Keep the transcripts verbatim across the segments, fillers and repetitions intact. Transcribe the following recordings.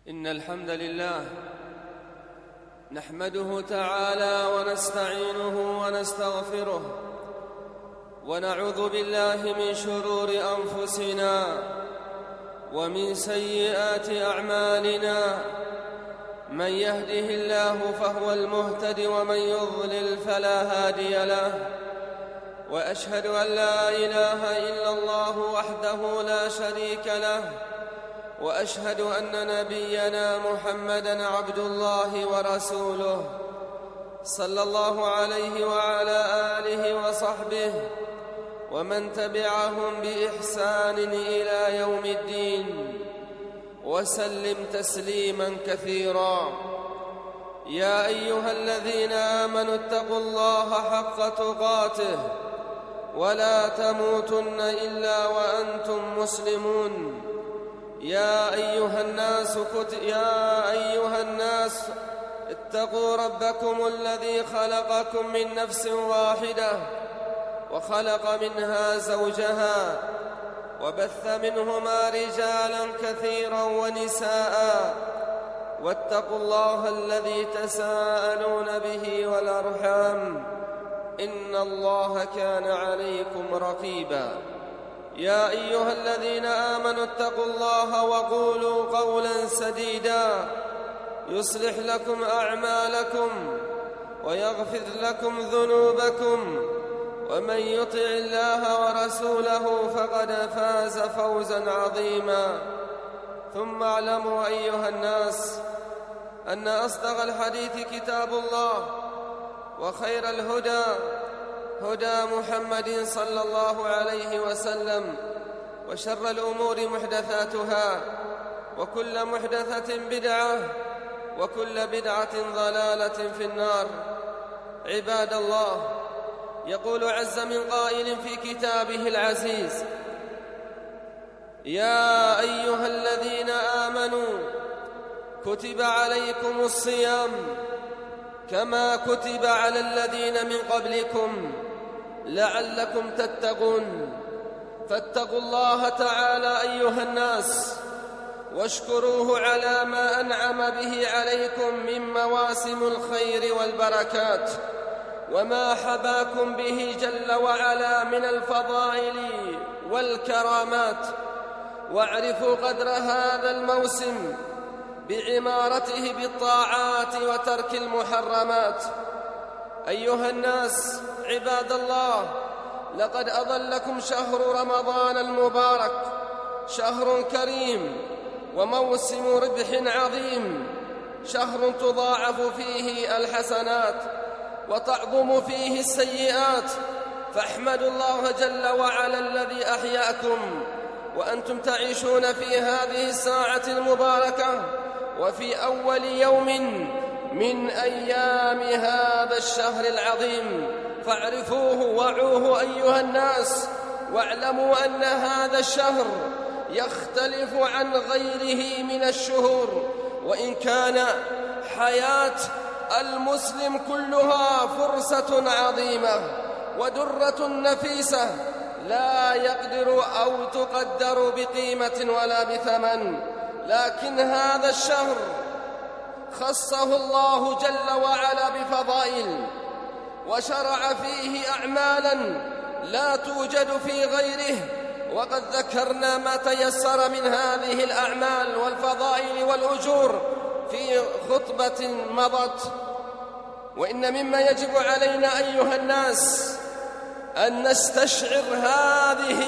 إن الحمد لله نحمده تعالى ونستعينه ونستغفره ونعوذ بالله من شرور أنفسنا ومن سيئات أعمالنا. من يهده الله فهو المهتد ومن يضلل فلا هادي له، وأشهد أن لا إله إلا الله وحده لا شريك له، وأشهد أن نبينا محمدًا عبد الله ورسوله صلى الله عليه وعلى آله وصحبه ومن تبعهم بإحسان إلى يوم الدين، وسلم تسليماً كثيراً. يا أيها الذين آمنوا اتقوا الله حق تقاته ولا تموتن إلا وأنتم مسلمون. يا أيها الناس كت... يا أيها الناس اتقوا ربكم الذي خلقكم من نفس واحدة وخلق منها زوجها وبث منهما رجالا كثيرا ونساء، واتقوا الله الذي تساءلون به والأرحام إن الله كان عليكم رقيبا. يا أيها الذين آمنوا اتقوا الله وقولوا قولا سديدا يصلح لكم أعمالكم ويغفر لكم ذنوبكم، ومن يطع الله ورسوله فقد فاز فوزا عظيما. ثم اعلموا أيها الناس أن أصدق الحديث كتاب الله، وخير الهدى هدى محمد صلى الله عليه وسلم، وشر الأمور محدثاتها، وكل محدثة بدعة، وكل بدعة ضلالة في النار. عباد الله، يقول عز من قائل في كتابه العزيز: يا أيها الذين آمنوا كتب عليكم الصيام كما كتب على الذين من قبلكم لعلكم تتقون. فاتقوا الله تعالى أيها الناس، واشكروه على ما أنعم به عليكم من مواسم الخير والبركات، وما حباكم به جل وعلا من الفضائل والكرامات. واعرفوا قدر هذا الموسم بعمارته بالطاعات وترك المحرمات. أيها الناس عباد الله، لقد أظلكم شهر رمضان المبارك، شهر كريم وموسم ربح عظيم، شهر تضاعف فيه الحسنات وتعظم فيه السيئات. فاحمدوا الله جل وعلا الذي أحياكم وأنتم تعيشون في هذه الساعة المباركة وفي أول يوم من أيام هذا الشهر العظيم. فاعرفوه وعوه أيها الناس، واعلموا أن هذا الشهر يختلف عن غيره من الشهور، وإن كان حياة المسلم كلها فرصة عظيمة ودرة نفيسة لا يقدر أو تقدر بقيمة ولا بثمن، لكن هذا الشهر خصه الله جل وعلا بفضائل، وشرع فيه أعمالا لا توجد في غيره. وقد ذكرنا ما تيسر من هذه الأعمال والفضائل والأجور في خطبة مضت. وإن مما يجب علينا أيها الناس أن نستشعر هذه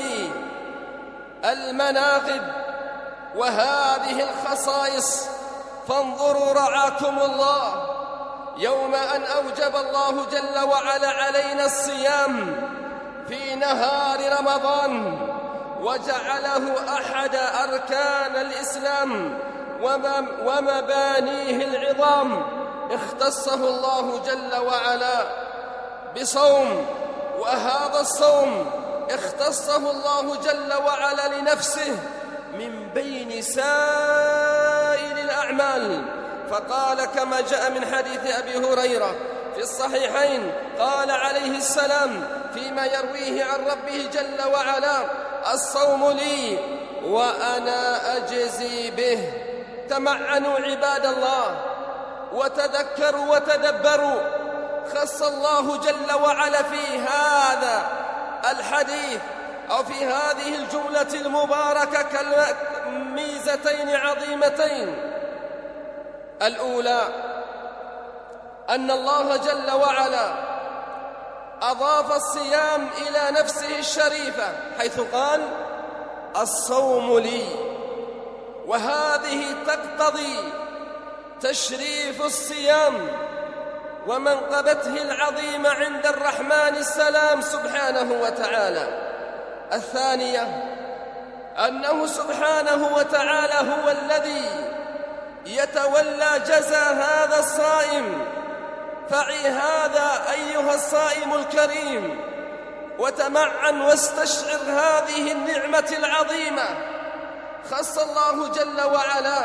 المناقب وهذه الخصائص. فانظروا رعاكم الله، يوم أن أوجب الله جل وعلا علينا الصيام في نهار رمضان وجعله أحد أركان الإسلام ومبانيه العظام، اختصه الله جل وعلا بصوم، وهذا الصوم اختصه الله جل وعلا لنفسه من بين سائر الأعمال. فقال كما جاء من حديث أبي هريرة في الصحيحين، قال عليه السلام فيما يرويه عن ربه جل وعلا: الصوم لي وأنا أجزي به. تمعنوا عباد الله وتذكروا وتدبروا. خص الله جل وعلا في هذا الحديث أو في هذه الجملة المباركة كميزتين عظيمتين. الأولى أن الله جل وعلا أضاف الصيام إلى نفسه الشريفة، حيث قال: الصوم لي، وهذه تقتضي تشريف الصيام ومنقبته العظيمة عند الرحمن السلام سبحانه وتعالى. الثانية أنه سبحانه وتعالى هو الذي يتولى جزاء هذا الصائم. فعي هذا أيها الصائم الكريم وتمعن واستشعر هذه النعمة العظيمة. خص الله جل وعلا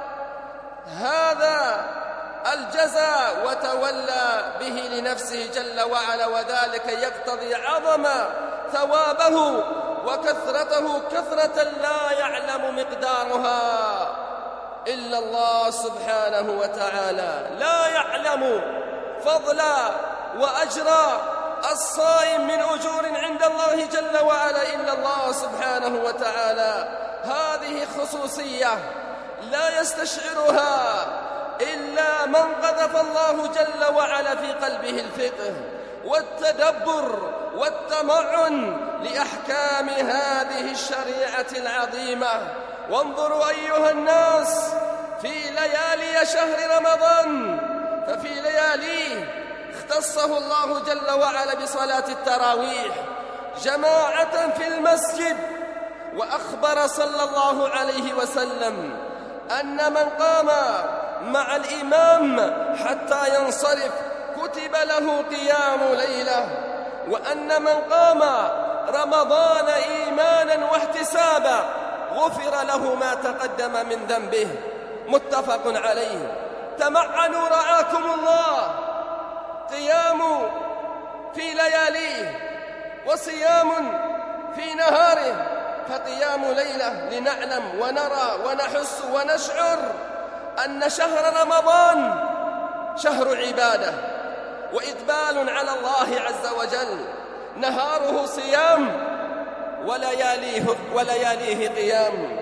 هذا الجزاء وتولى به لنفسه جل وعلا، وذلك يقتضي عظم ثوابه وكثرته كثرة لا يعلم مقدارها إلا الله سبحانه وتعالى. لا يعلم فضل وأجر الصائم من أجور عند الله جل وعلا إلا الله سبحانه وتعالى. هذه خصوصية لا يستشعرها إلا من قذف الله جل وعلا في قلبه الفقه والتدبر والتمعن لأحكام هذه الشريعة العظيمة. وانظروا أيها الناس في ليالي شهر رمضان، ففي لياليه اختصه الله جل وعلا بصلاة التراويح جماعة في المسجد. وأخبر صلى الله عليه وسلم أن من قام مع الإمام حتى ينصرف كتب له قيام ليلة، وأن من قام رمضان إيمانا واحتسابا غفر له ما تقدم من ذنبه. متفق عليه. تمعنوا رعاكم الله. قيام في لياليه وصيام في نهاره، فقيام ليلة لنعلم ونرى ونحس ونشعر أن شهر رمضان شهر عبادة وإقبال على الله عز وجل. نهاره صيام ولياليه, ولياليه قيام،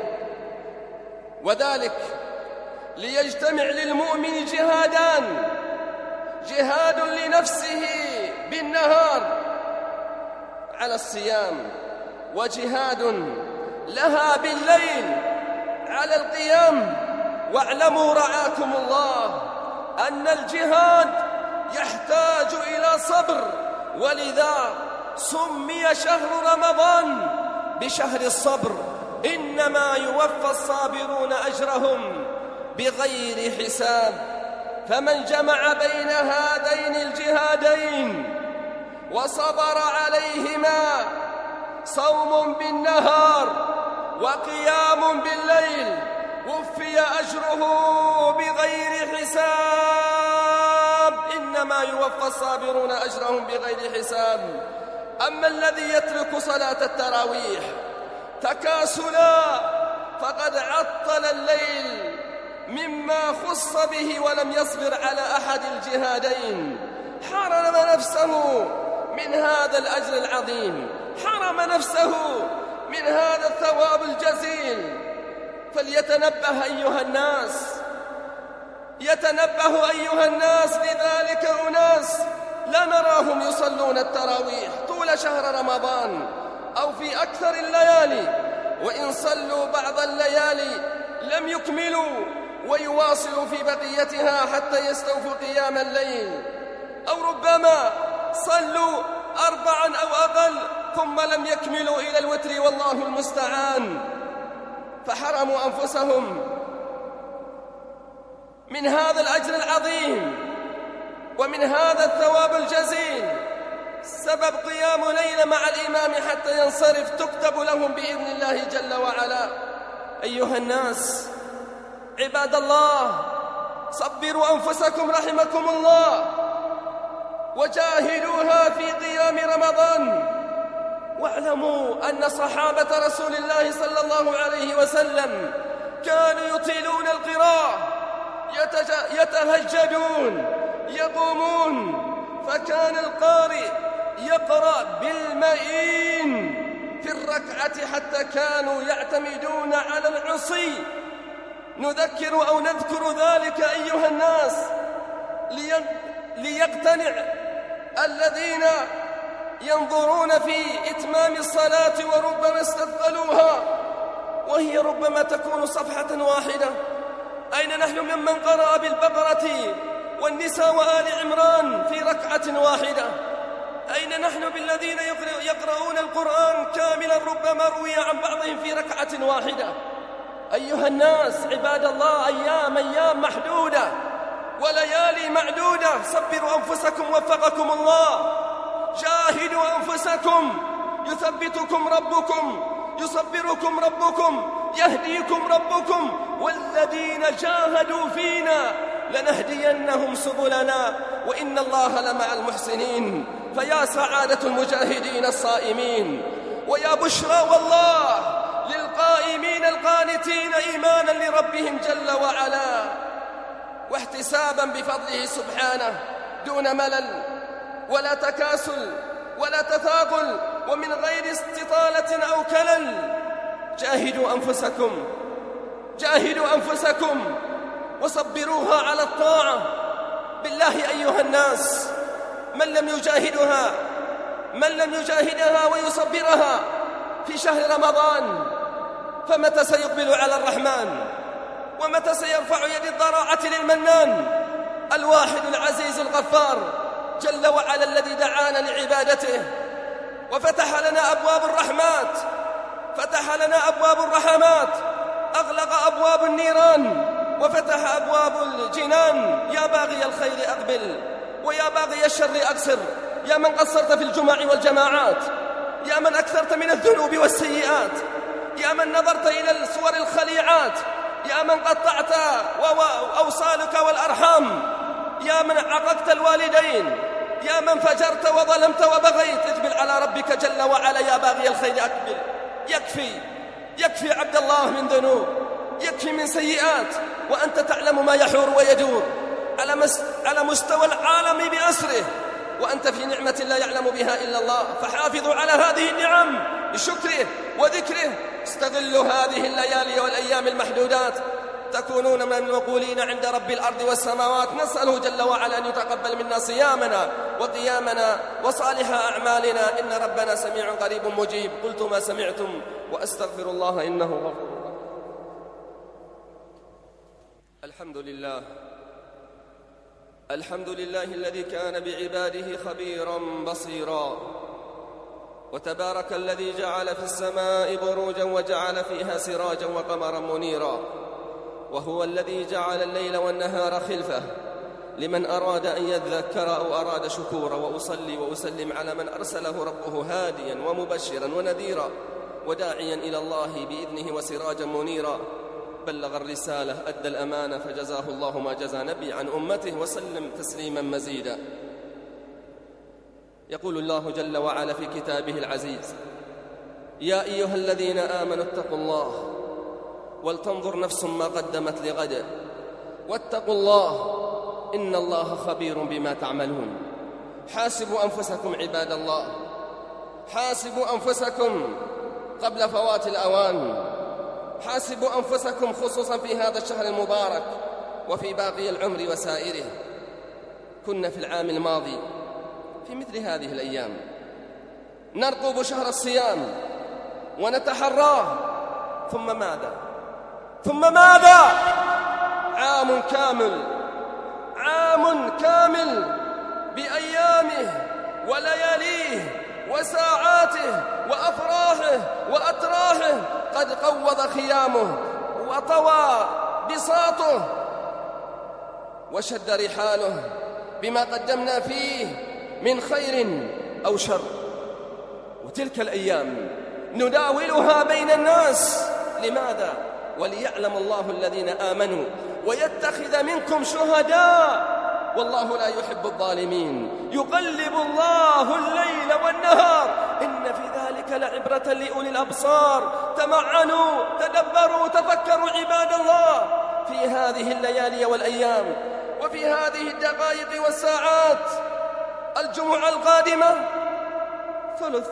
وذلك ليجتمع للمؤمن جهادان: جهاد لنفسه بالنهار على الصيام، وجهاد لها بالليل على القيام. واعلموا رعاكم الله أن الجهاد يحتاج إلى صبر، ولذا سمي شهر رمضان بشهر الصبر. إنما يوفى الصابرون أجرهم بغير حساب. فمن جمع بين هذين الجهادين وصبر عليهما، صوم بالنهار وقيام بالليل، وفي أجره بغير حساب. إنما يوفى الصابرون أجرهم بغير حساب. أما الذي يترك صلاة التراويح تكاسلا فقد عطل الليل مما خص به ولم يصبر على أحد الجهادين، حرم نفسه من هذا الأجر العظيم، حرم نفسه من هذا الثواب الجزيل. فليتنبه أيها الناس، يتنبه أيها الناس لذلك أناس لا نراهم يصلون التراويح طول شهر رمضان أو في أكثر الليالي، وإن صلوا بعض الليالي لم يكملوا ويواصلوا في بقيتها حتى يستوفوا قيام الليل، أو ربما صلوا أربعا أو أقل ثم لم يكملوا إلى الوتر والله المستعان، فحرموا أنفسهم من هذا الأجر العظيم ومن هذا الثواب الجزيل. سبب قيام ليلة مع الإمام حتى ينصرف تكتب لهم بإذن الله جل وعلا. أيها الناس عباد الله، صبروا أنفسكم رحمكم الله وجاهدوها في قيام رمضان. واعلموا أن صحابة رسول الله صلى الله عليه وسلم كانوا يطيلون القراءة، يتهجدون، يقومون، فكان القارئ يقرأ بالمئين في الركعة حتى كانوا يعتمدون على العصي. نذكر أو نذكر ذلك أيها الناس ليقتنع الذين ينظرون في إتمام الصلاة وربما استثقلوها وهي ربما تكون صفحة واحدة. أين نحن ممن قرأ بالبقرة والنساء وآل عمران في ركعة واحدة؟ أين نحن بالذين يقرؤون القرآن كاملا ربما روي عن بعضهم في ركعة واحدة؟ أيها الناس عباد الله، أيام أيام محدودة وليالي معدودة. صبروا أنفسكم وفقكم الله، جاهدوا أنفسكم يثبتكم ربكم، يصبركم ربكم، يهديكم ربكم، والذين جاهدوا فينا لنهدينهم سبلنا وإن الله لمع المحسنين. فيا سعادة المجاهدين الصائمين، ويا بشرى والله للقائمين القانتين إيمانا لربهم جل وعلا واحتسابا بفضله سبحانه دون ملل ولا تكاسل ولا تثاقل ومن غير استطالة أو كلل. جاهدوا أنفسكم، جاهدوا أنفسكم وصبروها على الطاعة. بالله أيها الناس، من لم يجاهدها من لم يجاهدها ويصبرها في شهر رمضان فمتى سيقبل على الرحمن؟ ومتى سيرفع يد الضراعة للمنان الواحد العزيز الغفار جل وعلا الذي دعانا لعبادته وفتح لنا أبواب الرحمات، فتح لنا أبواب الرحمات، أغلق أبواب النيران وفتح أبواب الجنان. يا باغي الخير أقبل ويا باغي الشر أقصر، يا من قصرت في الجمع والجماعات، يا من أكثرت من الذنوب والسيئات، يا من نظرت إلى الصور الخليعات، يا من قطعت أوصالك والأرحام، يا من عققت الوالدين، يا من فجرت وظلمت وبغيت، اقبل على ربك جل وعلا. يا باغي الخير أقبل، يكفي يكفي عبد الله من ذنوب، يكفي من سيئات، وأنت تعلم ما يحور ويدور على مستوى العالم بأسره، وأنت في نعمة لا يعلم بها إلا الله. فحافظوا على هذه النعم بشكره وذكره. استغلوا هذه الليالي والأيام المحدودات تكونون من المقبولين عند رب الأرض والسماوات. نسأله جل وعلا أن يتقبل منا صيامنا وقيامنا وصالح أعمالنا، إن ربنا سميع قريب مجيب. قلت ما سمعتم وأستغفر الله إنه غفور رحيم. الحمد لله الحمد لله الذي كان بعباده خبيرا بصيرا، وتبارك الذي جعل في السماء بروجا وجعل فيها سراجا وقمرا منيرا، وهو الذي جعل الليل والنهار خلفة لمن أراد أن يذكر أو أراد شكورا. وأصلي وأسلم على من أرسله ربه هاديا ومبشرا ونذيرا وداعيا إلى الله بإذنه وسراجا منيرا. بلغ الرسالة، أدى الأمانة، فجزاه الله ما جزى نبي عن أمته، وسلم تسليما مزيدا. يقول الله جل وعلا في كتابه العزيز: يا أيها الذين آمنوا اتقوا الله ولتنظر نفس ما قدمت لغد واتقوا الله إن الله خبير بما تعملون. حاسبوا أنفسكم عباد الله، حاسبوا أنفسكم قبل فوات الأوان، حاسبوا أنفسكم خصوصا في هذا الشهر المبارك وفي باقي العمر وسائره. كنا في العام الماضي في مثل هذه الأيام نرقب شهر الصيام ونتحراه، ثم ماذا؟ ثم ماذا؟ عام كامل، عام كامل بأيامه ولياليه وساعاته وأفراحه وأتراحه قد قوض خيامه وطوى بساطه وشد رحاله بما قدمنا فيه من خير أو شر. وتلك الأيام نداولها بين الناس. لماذا؟ وليعلم الله الذين آمنوا ويتخذ منكم شهداء والله لا يحب الظالمين. يقلب الله الليل والنهار إن في ذلك لعبرة لأولي الأبصار. تمعنوا، تدبروا، تفكروا عباد الله في هذه الليالي والأيام وفي هذه الدقائق والساعات. الجمعة القادمة ثلث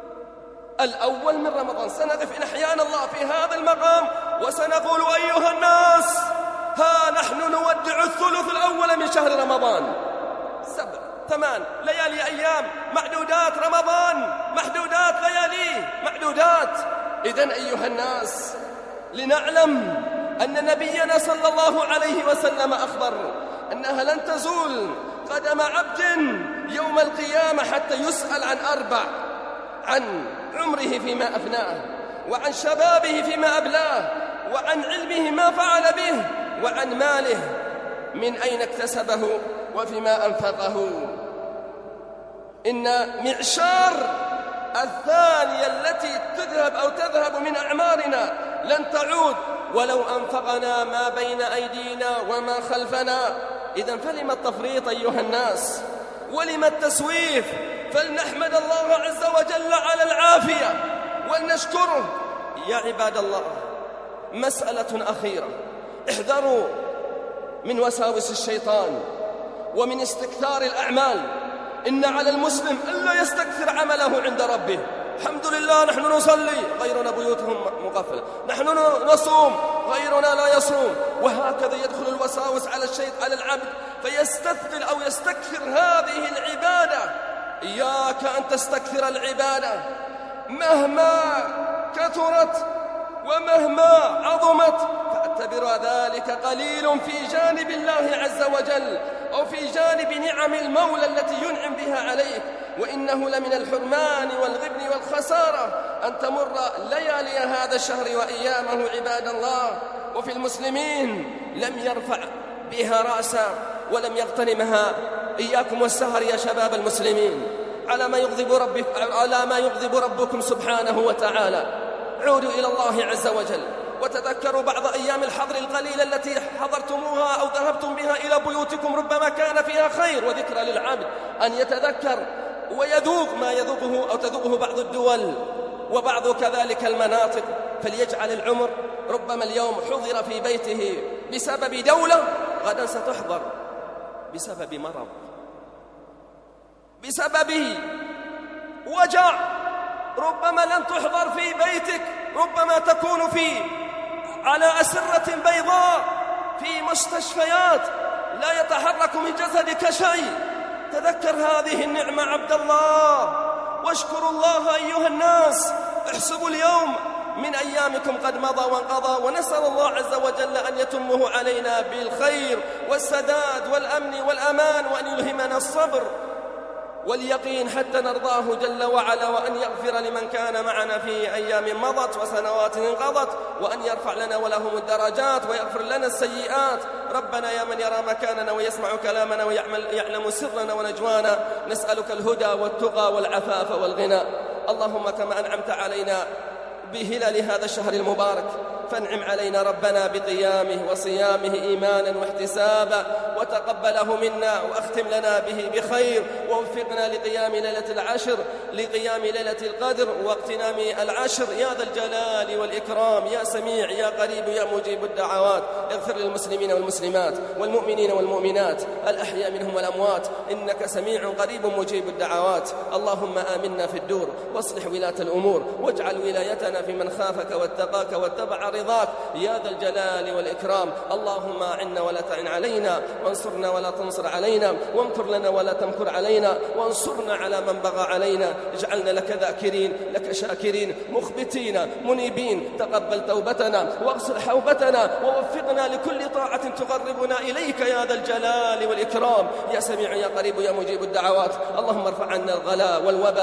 الأول من رمضان. سنقف إن أحيانا الله في هذا المقام وسنقول أيها الناس ها نحن نودع الثلث الأول من شهر رمضان. سبع ثمان ليالي أيام معدودات، رمضان محدودات، لياليه معدودات. إذن أيها الناس لنعلم أن نبينا صلى الله عليه وسلم أخبر أنها لن تزول قدم عبد يوم القيامة حتى يسأل عن أربع: عن عمره فيما أفناه، وعن شبابه فيما أبلاه، وعن علمه ما فعل به، وعن ماله من أين اكتسبه وفيما أنفقه. إن معشار الثانية التي تذهب أو تذهب من أعمارنا لن تعود ولو أنفقنا ما بين أيدينا وما خلفنا. إذن فلم التفريط أيها الناس؟ ولم التسويف؟ فلنحمد الله عز وجل على العافية ولنشكره. يا عباد الله، مسألة أخيرة: احذروا من وساوس الشيطان ومن استكثار الأعمال. إن على المسلم ألا يستكثر عمله عند ربه. الحمد لله نحن نصلي، غيرنا بيوتهم مقفلة، نحن نصوم، غيرنا لا يصوم، وهكذا يدخل الوساوس على الشيطان على العبد فيستثقل أو يستكثر هذه العبادة. إياك أن تستكثر العبادة مهما كثرت ومهما عظمت، فاعتبر ذلك قليل في جانب الله عز وجل أو في جانب نعم المولى التي ينعم بها عليك. وإنه لمن الحرمان والغبن والخسارة أن تمر ليالي هذا الشهر وأيامه عباد الله وفي المسلمين لم يرفع بها رأسا ولم يغتنمها. إياكم والسهر يا شباب المسلمين على ما يغضب ربك على ما يغضب ربكم سبحانه وتعالى. عودوا إلى الله عز وجل وتذكروا بعض أيام الحظر القليلة التي حضرتموها أو ذهبتم بها إلى بيوتكم، ربما كان فيها خير وذكرى للعبد أن يتذكر ويذوق ما يذوقه أو تذوقه بعض الدول وبعض كذلك المناطق. فليجعل العمر، ربما اليوم حضر في بيته بسبب دولة، غدا ستحضر بسبب مرض، بسبب وجع. ربما لن تحضر في بيتك، ربما تكون في على أسرة بيضاء في مستشفيات لا يتحرك من جسدك شيء. تذكر هذه النعمة عبد الله واشكروا الله أيها الناس. احسبوا اليوم من أيامكم قد مضى وانقضى، ونسأل الله عز وجل أن يتمه علينا بالخير والسداد والأمن والأمان، وأن يلهمنا الصبر واليقين حتى نرضاه جل وعلا، وأن يغفر لمن كان معنا في أيام مضت وسنوات انقضت، وأن يرفع لنا ولهم الدرجات ويغفر لنا السيئات. ربنا يا من يرى مكاننا ويسمع كلامنا ويعلم سرنا ونجوانا، نسألك الهدى والتقى والعفاف والغنى. اللهم كما أنعمت علينا بهلال هذا الشهر المبارك فانعم علينا ربنا بقيامه وصيامه إيمانا واحتسابا، وتقبله منا واختم لنا به بخير، ووفقنا لقيام ليلة العشر، لقيام ليلة القدر واغتنام العشر يا ذا الجلال والإكرام. يا سميع يا قريب يا مجيب الدعوات، اغفر للمسلمين والمسلمات والمؤمنين والمؤمنات الأحياء منهم والأموات، إنك سميع قريب مجيب الدعوات. اللهم آمنا في الدور واصلح ولاة الأمور، واجعل ولايتنا في من خافك واتقاك واتبع رضاك يا ذا الجلال والإكرام. اللهم أعنا ولا تعن علينا، وانصرنا ولا تنصر علينا، وامكر لنا ولا تمكر علينا، وانصرنا على من بغى علينا. اجعلنا لك ذاكرين، لك شاكرين، مخبتين منيبين. تقبل توبتنا واغسل حوبتنا، ووفقنا لكل طاعة تقربنا إليك يا ذا الجلال والإكرام. يا سميع يا قريب يا مجيب الدعوات. اللهم ارفع عنا الغلاء والوباء،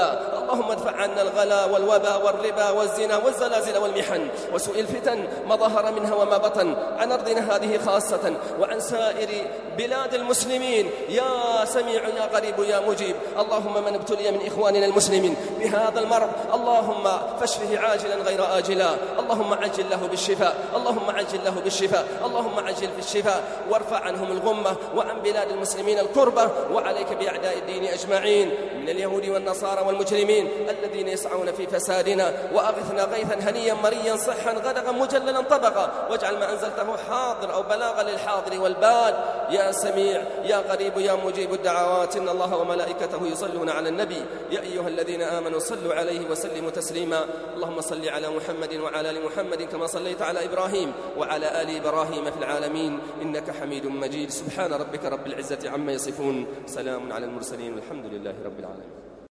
اللهم ادفع عنا الغلا والوبا والربا والزنا والزلازل والمحن وسوء الفتن ما ظهر منها وما بطن عن أرضنا هذه خاصة وعن سائر بلاد المسلمين. يا سميع يا قريب يا مجيب. اللهم من ابتلي من إخواننا المسلمين بهذا المرض اللهم فاشفه عاجلا غير آجلا، اللهم عجل له بالشفاء، اللهم عجل له بالشفاء، اللهم عجل في الشفاء وارفع عنهم الغمة وعن بلاد المسلمين الكربة. وعليك بأعداء الدين أجمعين من اليهود والنصارى والمجرمين الذين يسعون في فسادنا. وأغثنا غيثا هنيا مريا صحا غدقا مجللا طبقا، واجعل ما أنزلته حاضر أو بلاغا للحاضر والباد. يا سميع يا قريب يا مجيب الدعوات. إن الله وملائكته يصلون على النبي يا أيها الذين آمنوا صلوا عليه وسلموا تسليما. اللهم صل على محمد وعلى آل محمد كما صليت على إبراهيم وعلى آل إبراهيم في العالمين إنك حميد مجيد. سبحان ربك رب العزة عما يصفون، سلام على المرسلين والحمد لله رب العالمين.